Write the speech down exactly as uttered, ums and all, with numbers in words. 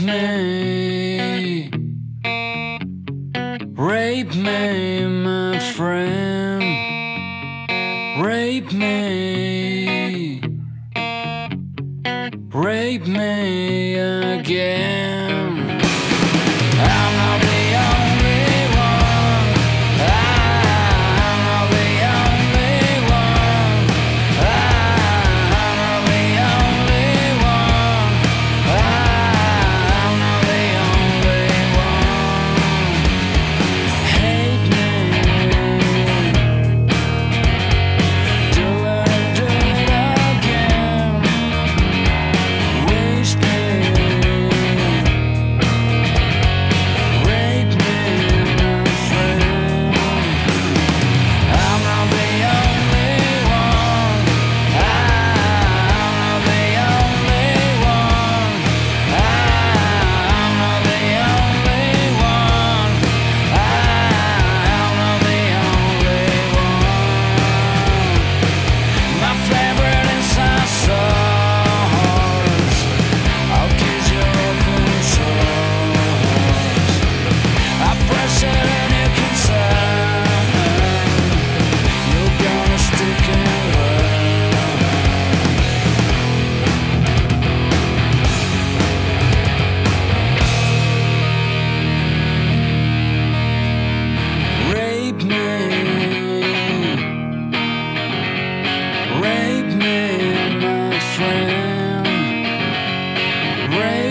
me, rape me, my friend, rape me, rape me again. I'm not the only one. I'm not the only one. I'm not the only one. I'm not the only one. Hate me. Do it, do it again. Waste me. Rape me, my friend. I'm not the only one. I'm not the only one. I'm not the only one. I'm not the only one. My favorite inside source. I'll kiss your open source. I press it and you can tell you're gonna stick and rape me, rape me, my friend, rape